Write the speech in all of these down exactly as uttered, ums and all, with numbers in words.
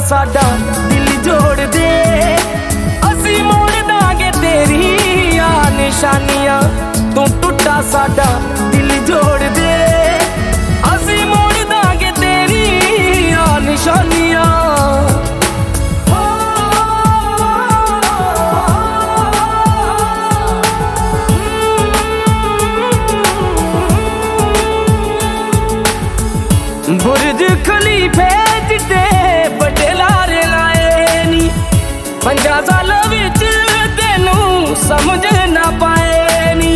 साडा दिल जोड़ दे, असी मोड़ दांगे तेरियां निशानियां, तू टुटा साडा दिल जोड़ दे, असी मोड़ दांगे तेरियां निशानियां। बुर्ज खलीफे जिते बड़े लारे लाए नी, पंजा साल विच तेनू समझ ना पाए नी।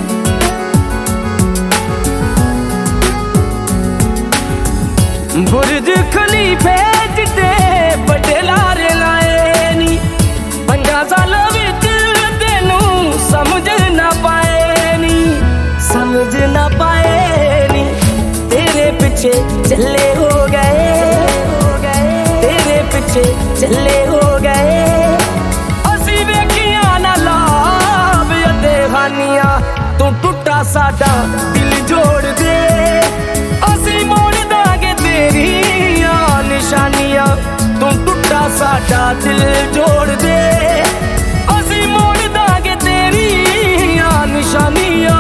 बुर्ज खलीफे जिते बड़े लारे लाए नी, पंजा साल विच तेनू समझ ना पाए नी, समझ ना पाए नी। तेरे पीछे चले हो गए, तेरे पीछे चले हो गए, असी वेखियां ना लाभ अते हानियां, तू टुटा साडा दिल जोड़ दे, असी मोड़ दांगे तेरियां निशानियां, तू टुटा साडा दिल जोड़ दे, असी मोड़ दांगे तेरियां निशानियां।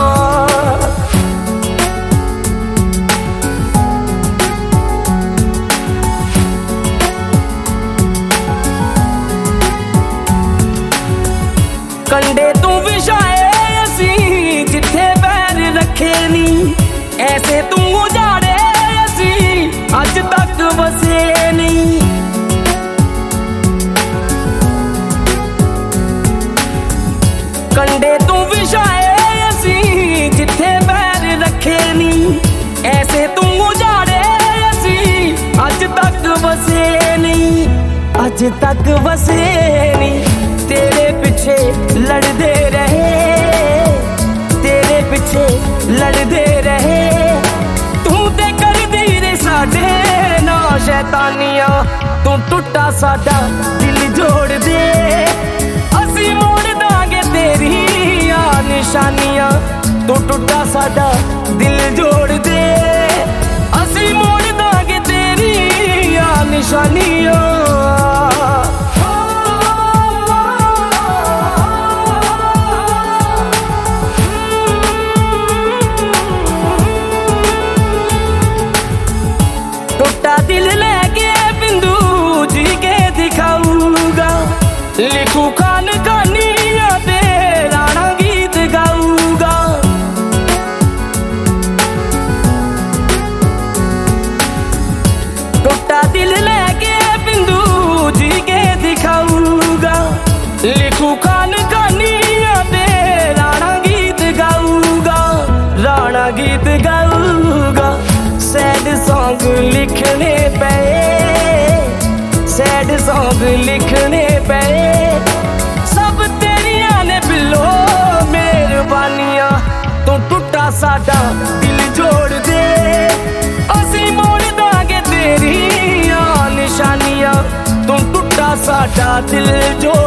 कंडे तू विछाए असी जिथे पैर रखे नी, ऐसे तू उजाड़े असी अज तक वसे नी। कंडे तू विछाए असी जिथे पैर रखे नी, ऐसे तू उजाड़े असी अज तक वसे नी, अज तक वसे नी। तेरे पीछे लड़दे रहे, तेरे पीछे लड़दे रहे, तू ते कर दी रे साडे ना शैतानियां, तू टुटा साडा दिल जोड़ दे, असी मोड़ दांगे तेरियां निशानियां, तू टुटा साडा दिल जोड़ दे, असी मोड़ दांगे तेरियां निशानियां। दिल लेके बिंदु जी के दिखाऊंगा, लिखू खान कहानियां ते राणा गीत गाऊंगा। टूटा दिल लेके बिंदु जी के दिखाऊंगा, लिखू खान कहानियां ते राणा गीत गाऊंगा, राणा गीत गाऊंगा। सैड सॉन्ग लिखने पे, सैड सॉन्ग लिखने पे, सब तेरियां ने बिलो मेहरबानियां, तू टुटा साडा दिल जोड़ दे, असी मोड़ दांगे तेरियां निशानियां, तू टुटा साडा दिल जोड़